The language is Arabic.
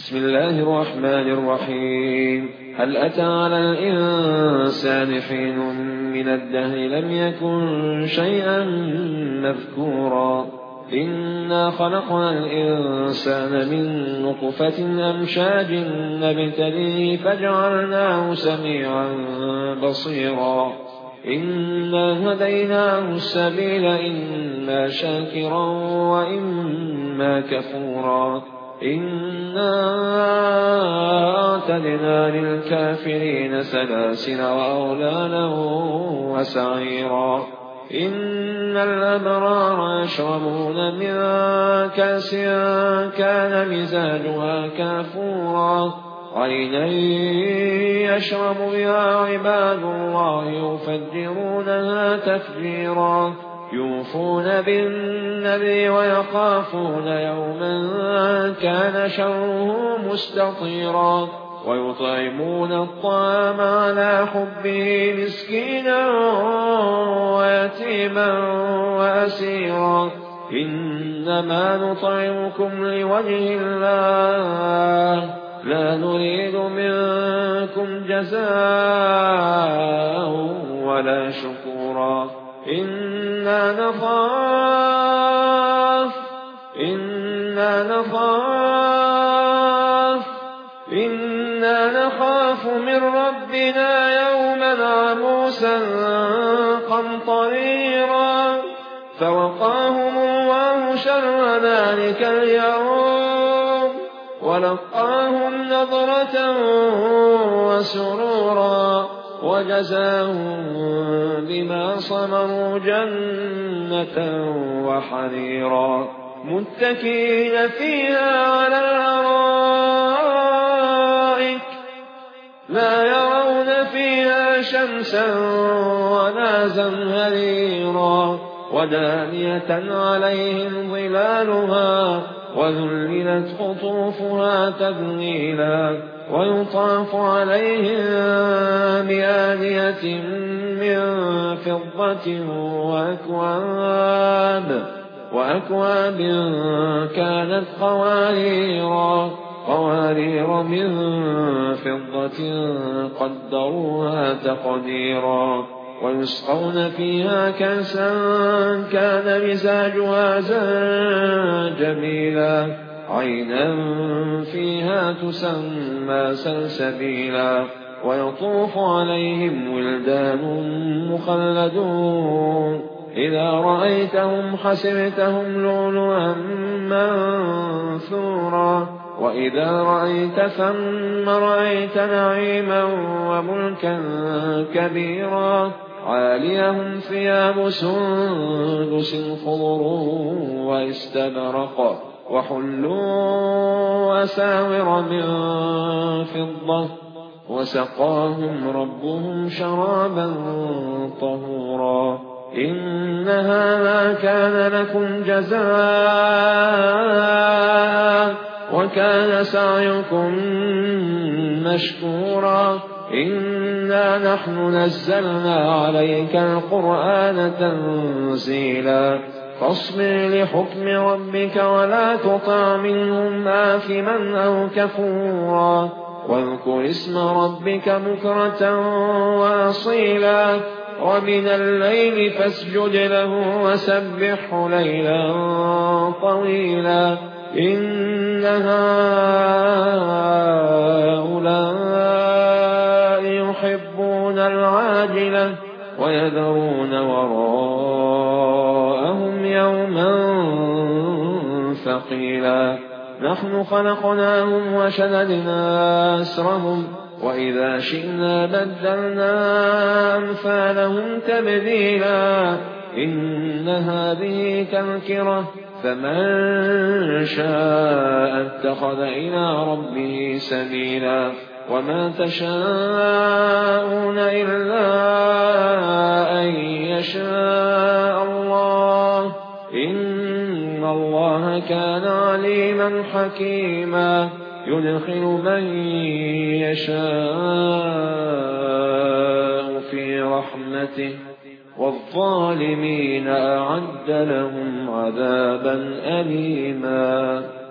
بسم الله الرحمن الرحيم. هل أتى على الإنسان حين من الدهر لم يكن شيئا مذكورا إنا خلقنا الإنسان من نطفة أمشاج نبتليه فجعلناه سميعا بصيرا إنا هديناه السبيل إما شاكرا وإما كفورا إنا أعتدنا للكافرين سلاسل وأغلالا وسعيرا إن الأبرار يشربون من كأس كان مزاجها كافورا عينا يشرب بها عباد الله يفجرونها تفجيرا يوفون بالنذر ويخافون يوما كان شره مستطيرا ويطعمون الطعام على حبه مسكينا ويتيما وأسيرا إنما نطعمكم لوجه الله لا نريد منكم جزاء ولا شكورا إنا نخاف من ربنا يوما عبوسا قمطريرا فوقاهم الله شر ذلك اليوم ولقاهم نضرة وسرورا وجزاهم بما صبروا جنة وحريرا متكئين فيها على الأرائك لا يرون فيها شمسا ولا زمهريرا ودانية عليهم ظلالها وذللت قطوفها تذليلا ويطاف عليهم بآنية من فضة وأكواب كانت قوارير من فضة قدروها تقديرا ويسقون فيها كأسا كان مزاجها زنجبيلا عينا فيها تسمى سلسبيلا ويطوف عليهم ولدان مخلدون إذا رأيتهم حسبتهم لؤلؤا منثورا وإذا رأيت ثم رأيت نعيما وملكا كبيرا عاليهم ثياب سندس خضر واستبرق وحلوا أساور من فضة وسقاهم ربهم شرابا طهورا إن هذا كان لكم جزاء وكان سعيكم مشكورا إنا نحن نزلنا عليك القرآن تنزيلا فاصبر لحكم ربك ولا تطع منهم آثما أو كفورا واذكر اسم ربك بكرة وأصيلا ومن الليل فاسجد له وسبحه ليلا طويلا إن هؤلاء يحبون العاجلة ويذرون وراءهم يوما ثقيلا نحن خلقناهم وشددنا أسرهم وإذا شئنا بدلنا أمثالهم تبديلا إن هذه تذكرة فمن شاء اتخذ إلى ربه سبيلا وما تشاءون إلا أن يشاء الله إن الله كان عليما حكيما يدخل من يشاء في رحمته والظالمين أعد لهم عذابا أليما.